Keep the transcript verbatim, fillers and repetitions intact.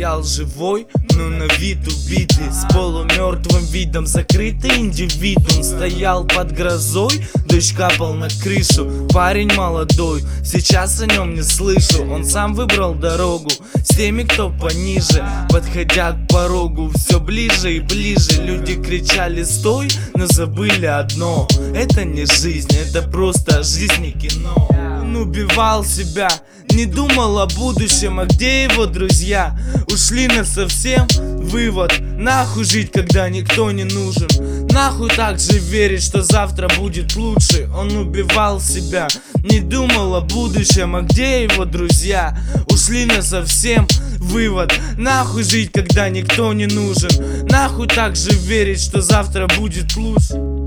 стоял живой, но на вид убитый, с полумертвым видом, закрытый индивидуум. Стоял под грозой, дождь капал на крышу. Парень молодой, сейчас о нем не слышу. Он сам выбрал дорогу с теми, кто пониже. Подходя к порогу, все ближе и ближе. Люди кричали стой, но забыли одно: это не жизнь, это просто жизнь, не кино. Он убивал себя, не думал о будущем, а где его друзья? Ушли насовсем, вывод: нахуй жить, когда никто не нужен. Нахуй так же верить, что завтра будет лучше. Он убивал себя, не думал о будущем, а где его друзья? Ушли насовсем, вывод: нахуй жить, когда никто не нужен. Нахуй так же верить, что завтра будет лучше.